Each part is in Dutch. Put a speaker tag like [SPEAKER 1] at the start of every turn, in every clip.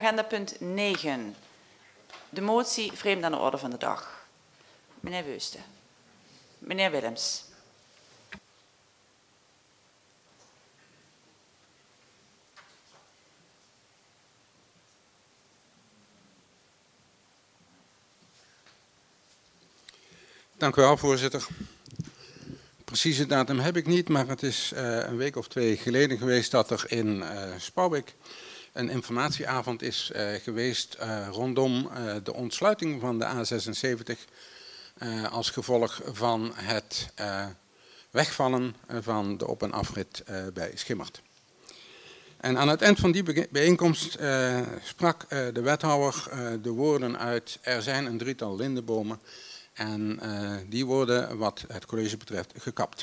[SPEAKER 1] agenda punt 9. De motie vreemd aan de orde van de dag. Meneer Weusten. Meneer Willems.
[SPEAKER 2] Dank u wel, voorzitter. Precieze datum heb ik niet, maar het is een week of 2 geleden geweest dat er in Spouwbeek een informatieavond is geweest rondom de ontsluiting van de A76 als gevolg van het wegvallen van de op- en afrit bij Schimmert. En aan het eind van die bijeenkomst sprak de wethouder de woorden uit: er zijn een 3-tal lindenbomen en die worden wat het college betreft gekapt.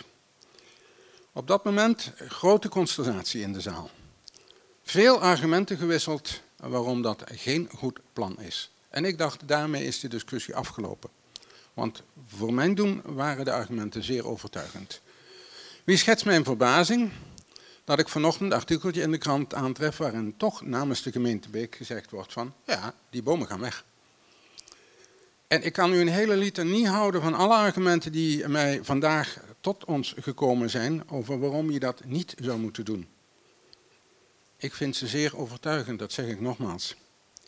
[SPEAKER 2] Op dat moment grote consternatie in de zaal. Veel argumenten gewisseld waarom dat geen goed plan is. En ik dacht, daarmee is de discussie afgelopen. Want voor mijn doen waren de argumenten zeer overtuigend. Wie schetst mijn verbazing dat ik vanochtend een artikeltje in de krant aantref waarin toch namens de gemeente Beek gezegd wordt van, ja, die bomen gaan weg. En ik kan u een hele litanie houden van alle argumenten die mij vandaag tot ons gekomen zijn over waarom je dat niet zou moeten doen. Ik vind ze zeer overtuigend, dat zeg ik nogmaals.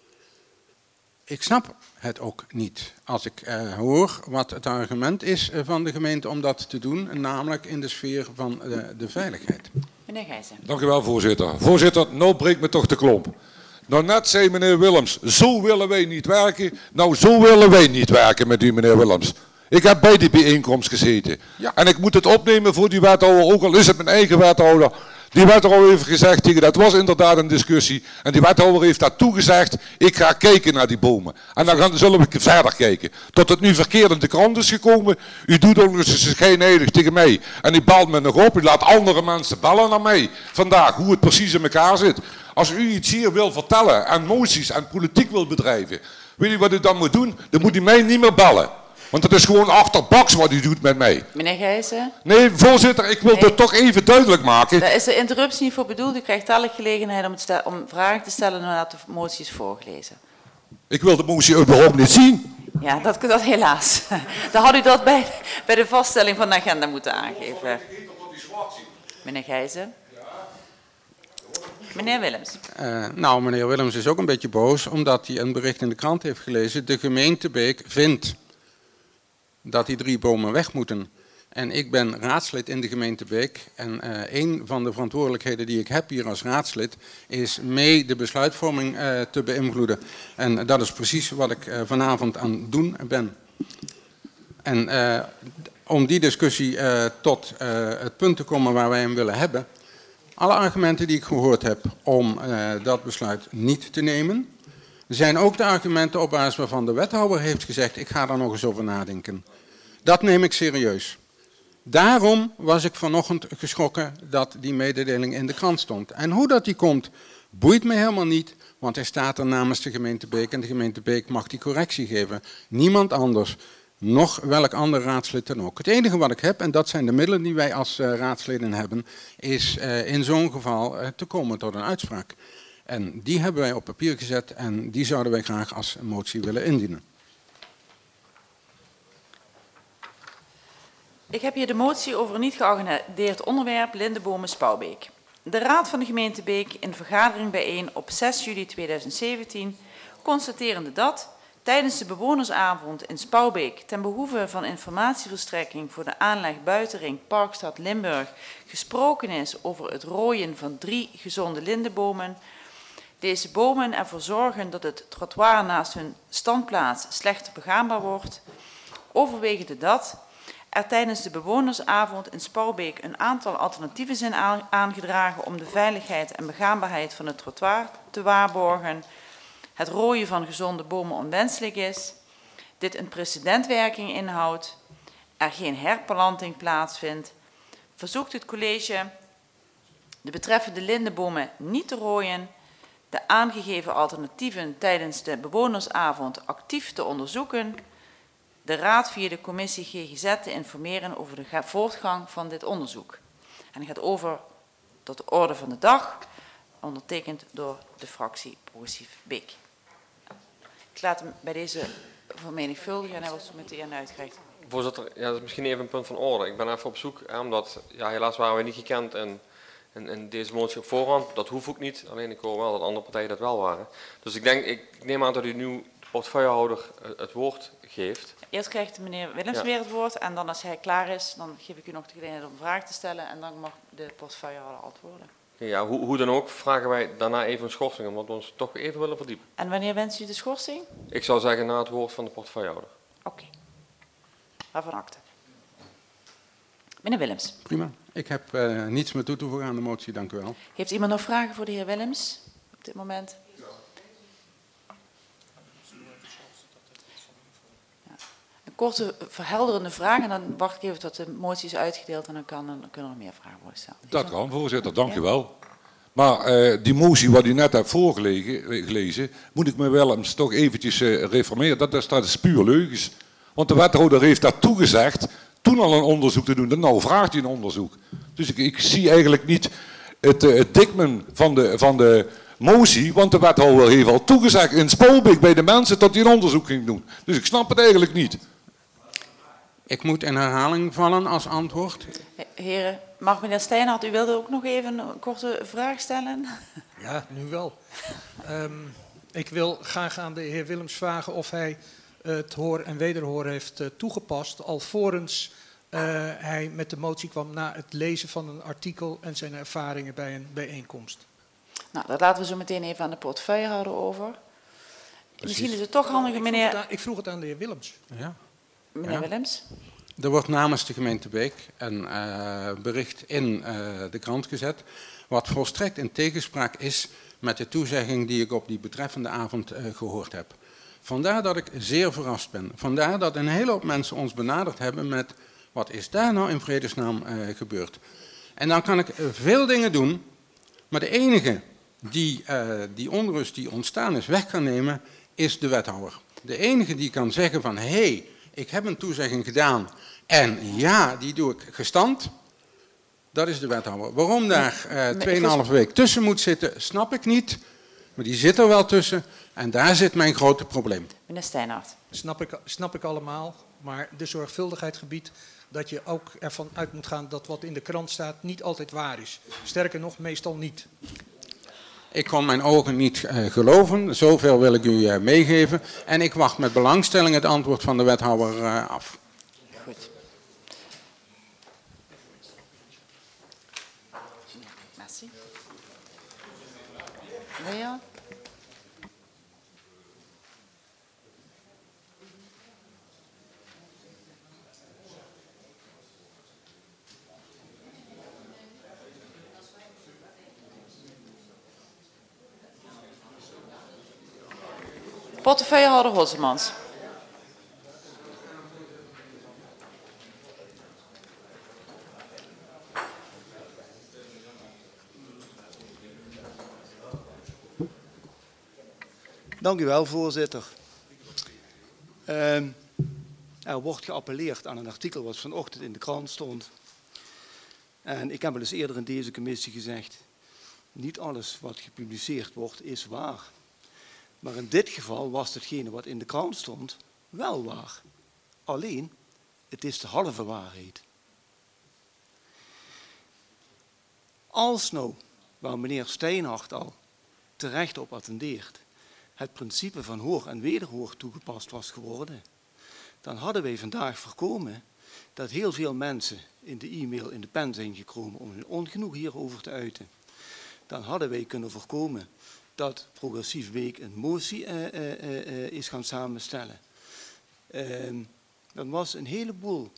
[SPEAKER 2] Ik snap het ook niet als ik hoor wat het argument is van de gemeente om dat te doen, namelijk in de sfeer van de veiligheid.
[SPEAKER 1] Meneer Gijzen.
[SPEAKER 3] Dank u wel, voorzitter. Voorzitter, nou breekt me toch de klomp. Nou, net zei meneer Willems, zo willen wij niet werken. Nou, zo willen wij niet werken met u, meneer Willems. Ik heb bij die bijeenkomst gezeten. Ja. En ik moet het opnemen voor die wethouder, ook al is het mijn eigen wethouder. Die wethouder heeft gezegd, tegen, dat was inderdaad een discussie. En die wethouder heeft daartoe gezegd, ik ga kijken naar die bomen. En dan zullen we verder kijken. Tot het nu verkeerd in de krant is gekomen. U doet ook eens schijnheilig tegen mij. En u belt me nog op. U laat andere mensen bellen naar mij. Vandaag, hoe het precies in elkaar zit. Als u iets hier wil vertellen en moties en politiek wil bedrijven. Weet u wat u dan moet doen? Dan moet u mij niet meer bellen. Want het is gewoon achterbaks wat u doet met mij.
[SPEAKER 1] Meneer Gijzen.
[SPEAKER 3] Nee, voorzitter, ik wil het toch even duidelijk maken.
[SPEAKER 1] Daar is de interruptie niet voor bedoeld. U krijgt telkens gelegenheid om vragen te stellen nadat de motie is voorgelezen.
[SPEAKER 3] Ik wil de motie überhaupt niet zien.
[SPEAKER 1] Ja, dat helaas. Dan had u dat bij de vaststelling van de agenda moeten aangeven. Meneer Gijzen. Meneer Willems.
[SPEAKER 2] Nou, meneer Willems is ook een beetje boos omdat hij een bericht in de krant heeft gelezen. De gemeente Beek vindt dat die 3 bomen weg moeten. En ik ben raadslid in de gemeente Beek. En een van de verantwoordelijkheden die ik heb hier als raadslid is mee de besluitvorming te beïnvloeden. En dat is precies wat ik vanavond aan het doen ben. En om die discussie tot het punt te komen waar wij hem willen hebben. Alle argumenten die ik gehoord heb om dat besluit niet te nemen, zijn ook de argumenten op basis waarvan de wethouder heeft gezegd, ik ga daar nog eens over nadenken. Dat neem ik serieus. Daarom was ik vanochtend geschrokken dat die mededeling in de krant stond. En hoe dat die komt, boeit me helemaal niet, want hij staat er namens de gemeente Beek en de gemeente Beek mag die correctie geven. Niemand anders, nog welk ander raadslid dan ook. Het enige wat ik heb, en dat zijn de middelen die wij als raadsleden hebben, is in zo'n geval te komen tot een uitspraak. En die hebben wij op papier gezet en die zouden wij graag als motie willen indienen.
[SPEAKER 1] Ik heb hier de motie over een niet geagendeerd onderwerp lindenbomen Spouwbeek. De Raad van de gemeente Beek in vergadering bijeen op 6 juli 2017 constaterende dat tijdens de bewonersavond in Spouwbeek ten behoeve van informatieverstrekking voor de aanleg buitenring Parkstad Limburg gesproken is over het rooien van 3 gezonde lindenbomen. Deze bomen ervoor zorgen dat het trottoir naast hun standplaats slecht begaanbaar wordt. Overwegende dat er tijdens de bewonersavond in Spouwbeek een aantal alternatieven zijn aangedragen om de veiligheid en begaanbaarheid van het trottoir te waarborgen. Het rooien van gezonde bomen onwenselijk is. Dit een precedentwerking inhoudt. Er geen herplanting plaatsvindt. Verzoekt het college de betreffende lindenbomen niet te rooien. De aangegeven alternatieven tijdens de bewonersavond actief te onderzoeken. De Raad via de commissie GGZ te informeren over de voortgang van dit onderzoek. En het gaat over tot de orde van de dag. ondertekend door de fractie Progressief Beek. Ik laat hem bij deze vermenigvuldigen en hij wordt zo meteen uitgereikt.
[SPEAKER 4] Voorzitter, ja, dat is misschien even een punt van orde. Ik ben even op zoek, omdat ja, helaas waren we niet gekend in deze motie op voorhand. Dat hoeft ook niet, alleen ik hoor wel dat andere partijen dat wel waren. Dus ik neem aan dat u nu de portefeuillehouder het woord geeft.
[SPEAKER 1] Eerst krijgt meneer Willems weer het woord en dan als hij klaar is, dan geef ik u nog de gelegenheid om een vraag te stellen en dan mag de portefeuillehouder antwoorden.
[SPEAKER 4] Ja, hoe dan ook vragen wij daarna even een schorsing, omdat we ons toch even willen verdiepen.
[SPEAKER 1] En wanneer wenst u de schorsing?
[SPEAKER 4] Ik zou zeggen na het woord van de portefeuillehouder.
[SPEAKER 1] Oké. Waarvan akte. Meneer Willems.
[SPEAKER 2] Prima. Ik heb niets meer toe te voegen aan de motie, dank u wel.
[SPEAKER 1] Heeft iemand nog vragen voor de heer Willems op dit moment? Ja. Een korte, verhelderende vraag en dan wacht ik even tot de motie is uitgedeeld en dan kunnen er nog meer vragen worden gesteld.
[SPEAKER 3] Dat kan, voorzitter, dank u wel. Maar die motie wat u net hebt voorgelezen, moet ik me wel eens toch eventjes reformeren. Dat is puur leugens. Want de wethouder heeft dat toegezegd, toen al een onderzoek te doen. Nou vraagt hij een onderzoek. Dus ik zie eigenlijk niet het dictum van de motie, want de wethouder heeft al toegezegd in Spalbeek bij de mensen dat hij een onderzoek ging doen. Dus ik snap het eigenlijk niet.
[SPEAKER 2] Ik moet in herhaling vallen als antwoord.
[SPEAKER 1] Heren, mag meneer Steinhardt, u wilde ook nog even een korte vraag stellen?
[SPEAKER 5] Ja, nu wel. Ik wil graag aan de heer Willems vragen of hij het hoor en wederhoor heeft toegepast, alvorens hij met de motie kwam na het lezen van een artikel en zijn ervaringen bij een bijeenkomst.
[SPEAKER 1] Nou, dat laten we zo meteen even aan de portefeuillehouder over.
[SPEAKER 2] Precies.
[SPEAKER 1] Misschien is het toch handig, meneer...
[SPEAKER 5] Ik vroeg het aan de heer Willems.
[SPEAKER 2] Ja.
[SPEAKER 1] Meneer
[SPEAKER 2] Ja.
[SPEAKER 1] Willems.
[SPEAKER 2] Er wordt namens de gemeente Beek een bericht in de krant gezet, wat volstrekt in tegenspraak is met de toezegging die ik op die betreffende avond gehoord heb. Vandaar dat ik zeer verrast ben. Vandaar dat een hele hoop mensen ons benaderd hebben met, wat is daar nou in vredesnaam gebeurd? En dan kan ik veel dingen doen, maar de enige die die onrust die ontstaan is weg kan nemen, is de wethouder. De enige die kan zeggen van, hé, ik heb een toezegging gedaan en ja, die doe ik gestand, dat is de wethouder. Waarom daar 2,5 week tussen moet zitten, snap ik niet, maar die zit er wel tussen en daar zit mijn grote probleem.
[SPEAKER 1] Meneer Steinhardt.
[SPEAKER 5] Snap ik allemaal, maar de zorgvuldigheid gebiedt dat je ook ervan uit moet gaan dat wat in de krant staat niet altijd waar is. Sterker nog, meestal niet.
[SPEAKER 2] Ik kon mijn ogen niet geloven, zoveel wil ik u meegeven. En ik wacht met belangstelling het antwoord van de wethouder af.
[SPEAKER 1] Goed. Merci. Lea. Portefeuillehouder Hossemans.
[SPEAKER 6] Dank u wel, voorzitter. Er wordt geappelleerd aan een artikel wat vanochtend in de krant stond. En ik heb al eens eerder in deze commissie gezegd, niet alles wat gepubliceerd wordt is waar. Maar in dit geval was hetgene wat in de krant stond wel waar. Alleen, het is de halve waarheid. Als nou, waar meneer Steinhardt al terecht op attendeert, het principe van hoor en wederhoor toegepast was geworden, dan hadden wij vandaag voorkomen dat heel veel mensen in de e-mail in de pen zijn gekomen om hun ongenoeg hierover te uiten. Dan hadden wij kunnen voorkomen dat Progressief Beek een motie is gaan samenstellen. Dat was een heleboel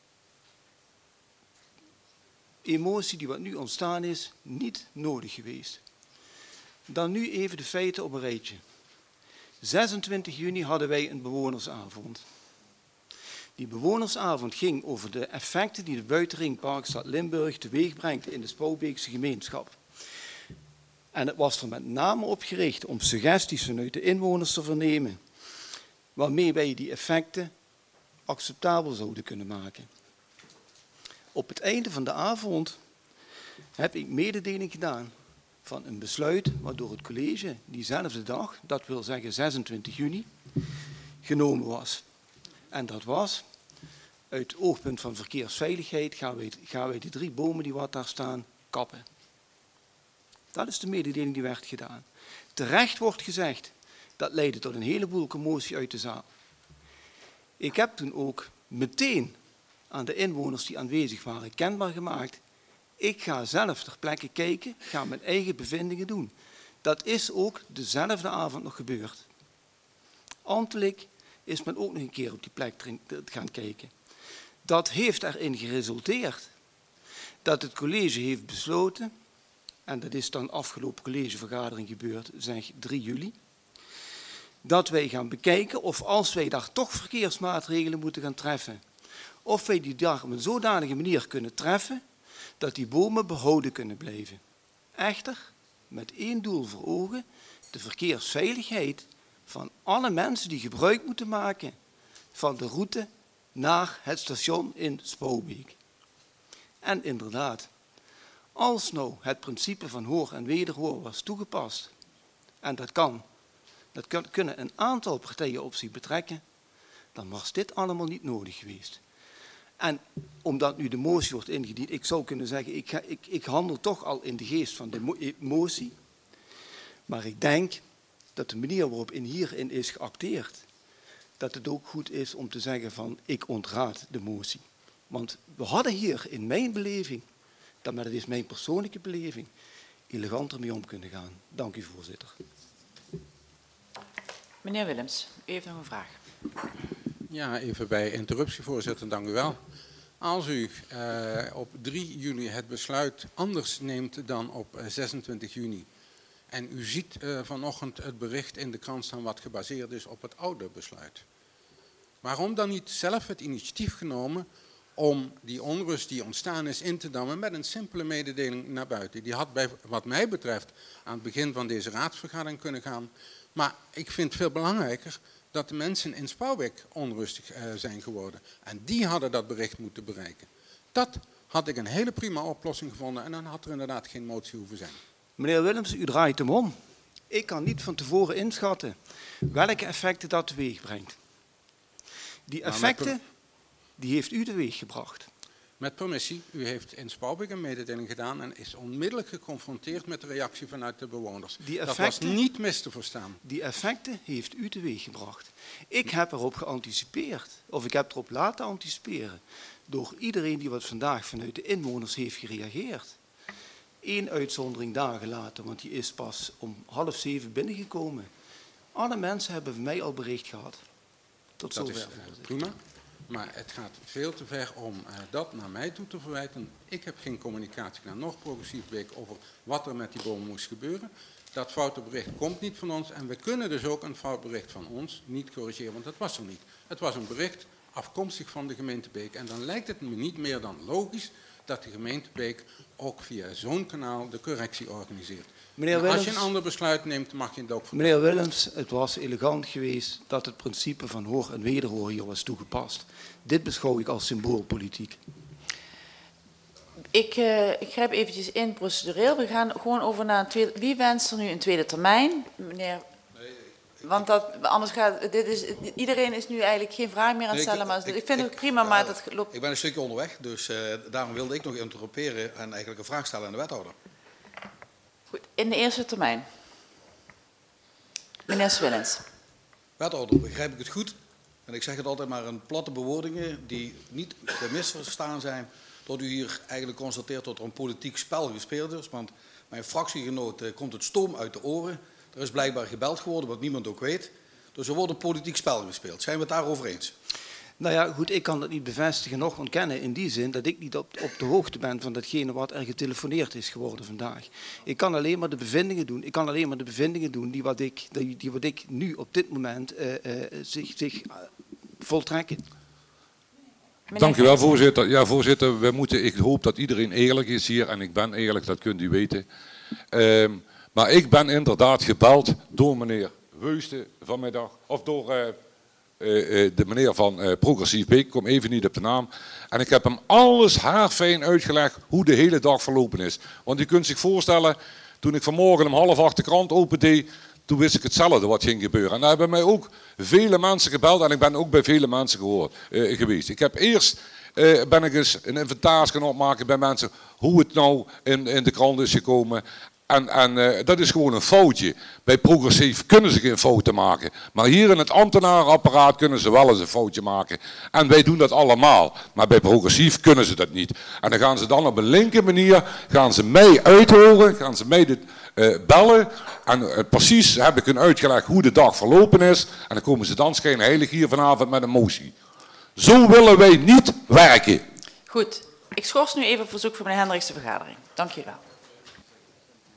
[SPEAKER 6] emotie die wat nu ontstaan is, niet nodig geweest. Dan nu even de feiten op een rijtje. 26 juni hadden wij een bewonersavond. Die bewonersavond ging over de effecten die de buitenring Parkstad Limburg teweeg brengt in de Spouwbeekse gemeenschap. En het was er met name op gericht om suggesties vanuit de inwoners te vernemen, waarmee wij die effecten acceptabel zouden kunnen maken. Op het einde van de avond heb ik mededeling gedaan van een besluit wat door het college diezelfde dag, dat wil zeggen 26 juni, genomen was. En dat was, uit het oogpunt van verkeersveiligheid gaan wij die 3 bomen die wat daar staan kappen. Dat is de mededeling die werd gedaan. Terecht wordt gezegd, dat leidde tot een heleboel commotie uit de zaal. Ik heb toen ook meteen aan de inwoners die aanwezig waren kenbaar gemaakt, ik ga zelf ter plekke kijken, ga mijn eigen bevindingen doen. Dat is ook dezelfde avond nog gebeurd. Ambtelijk is men ook nog een keer op die plek gaan kijken. Dat heeft erin geresulteerd dat het college heeft besloten, en dat is dan afgelopen collegevergadering gebeurd, zeg 3 juli, dat wij gaan bekijken of als wij daar toch verkeersmaatregelen moeten gaan treffen, of wij die dag op een zodanige manier kunnen treffen, dat die bomen behouden kunnen blijven. Echter, met 1 doel voor ogen, de verkeersveiligheid van alle mensen die gebruik moeten maken van de route naar het station in Spouwbeek. En inderdaad, als nou het principe van hoor en wederhoor was toegepast, en dat kunnen een aantal partijen op zich betrekken, dan was dit allemaal niet nodig geweest. En omdat nu de motie wordt ingediend, ik zou kunnen zeggen, ik handel toch al in de geest van de motie, maar ik denk dat de manier waarop hierin is geacteerd, dat het ook goed is om te zeggen van ik ontraad de motie. Want we hadden hier in mijn beleving, maar dat is mijn persoonlijke beleving, eleganter mee om kunnen gaan. Dank u, voorzitter.
[SPEAKER 1] Meneer Willems, u heeft nog een vraag.
[SPEAKER 2] Ja, even bij interruptie, voorzitter, dank u wel. Als u op 3 juli het besluit anders neemt dan op 26 juni... en u ziet vanochtend het bericht in de krant staan wat gebaseerd is op het oude besluit. Waarom dan niet zelf het initiatief genomen om die onrust die ontstaan is in te dammen met een simpele mededeling naar buiten? Die had wat mij betreft aan het begin van deze raadsvergadering kunnen gaan. Maar ik vind het veel belangrijker dat de mensen in Spouwbeek onrustig zijn geworden. En die hadden dat bericht moeten bereiken. Dat had ik een hele prima oplossing gevonden en dan had er inderdaad geen motie hoeven zijn.
[SPEAKER 6] Meneer Willems, u draait hem om. Ik kan niet van tevoren inschatten welke effecten dat teweeg brengt. Die effecten, die heeft u teweeg gebracht.
[SPEAKER 2] Met permissie, u heeft in Spouwbeek een mededeling gedaan en is onmiddellijk geconfronteerd met de reactie vanuit de bewoners. Dat was niet mis te verstaan.
[SPEAKER 6] Die effecten heeft u teweeg gebracht. Ik heb erop geanticipeerd, of ik heb erop laten anticiperen, door iedereen die wat vandaag vanuit de inwoners heeft gereageerd. 1 uitzondering dagen later, want die is pas om 6:30 binnengekomen. Alle mensen hebben van mij al bericht gehad. Tot zover.
[SPEAKER 2] Dat is prima. Maar het gaat veel te ver om dat naar mij toe te verwijten. Ik heb geen communicatie gedaan, nog progressief week, over wat er met die bomen moest gebeuren. Dat foute bericht komt niet van ons en we kunnen dus ook een fout bericht van ons niet corrigeren, want dat was er niet. Het was een bericht afkomstig van de gemeente Beek en dan lijkt het me niet meer dan logisch dat de gemeente Beek ook via zo'n kanaal de correctie organiseert. Als je een ander besluit neemt, mag je het ook vertellen.
[SPEAKER 6] Meneer Willems, het was elegant geweest dat het principe van hoor en wederhoor hier was toegepast. Dit beschouw ik als symboolpolitiek.
[SPEAKER 1] Ik grijp eventjes in procedureel. We gaan gewoon over naar een tweede. Wie wenst er nu een tweede termijn? Meneer. Want anders gaat iedereen is nu eigenlijk geen vraag meer aan het stellen. Maar ik vind het prima, maar dat loopt.
[SPEAKER 7] Ik ben een stukje onderweg, dus daarom wilde ik nog interromperen en eigenlijk een vraag stellen aan de wethouder.
[SPEAKER 1] Goed, in de eerste termijn. Meneer Swillens.
[SPEAKER 7] Wethouder, begrijp ik het goed? En ik zeg het altijd maar in platte bewoordingen die niet te misverstaan zijn. Dat u hier eigenlijk constateert dat er een politiek spel gespeeld is. Want mijn fractiegenoot komt het stoom uit de oren. Er is blijkbaar gebeld geworden, wat niemand ook weet. Dus er wordt een politiek spel gespeeld. Zijn we het daarover eens?
[SPEAKER 6] Nou ja, goed, ik kan dat niet bevestigen, nog ontkennen in die zin dat ik niet op de hoogte ben van datgene wat er getelefoneerd is geworden vandaag. Ik kan alleen maar de bevindingen doen, die wat ik nu op dit moment zich voltrekken.
[SPEAKER 3] Dank u wel, voorzitter. Ja, voorzitter, ik hoop dat iedereen eerlijk is hier en ik ben eerlijk, dat kunt u weten. Maar ik ben inderdaad gebeld door meneer Weusten vanmiddag, of door de meneer van Progressief Beek, ik kom even niet op de naam. En ik heb hem alles haarfijn uitgelegd hoe de hele dag verlopen is. Want u kunt zich voorstellen, Toen ik vanmorgen om 7:30 de krant opendeed, toen wist ik hetzelfde wat ging gebeuren. En daar hebben mij ook vele mensen gebeld en ik ben ook bij vele mensen geweest. Ik heb eerst ben ik eens een inventaris gaan opmaken bij mensen hoe het nou in de krant is gekomen. En dat is gewoon een foutje. Bij progressief kunnen ze geen fouten maken. Maar hier in het ambtenarenapparaat kunnen ze wel eens een foutje maken. En wij doen dat allemaal. Maar bij progressief kunnen ze dat niet. En dan gaan ze dan op een linker manier, gaan ze mij uithoren, gaan ze mij bellen. En precies heb ik hun uitgelegd hoe de dag verlopen is. En dan komen ze dan schijnheilig hier vanavond met een motie. Zo willen wij niet werken.
[SPEAKER 1] Goed, ik schors nu even op verzoek van meneer Hendricks de vergadering. Dank u wel.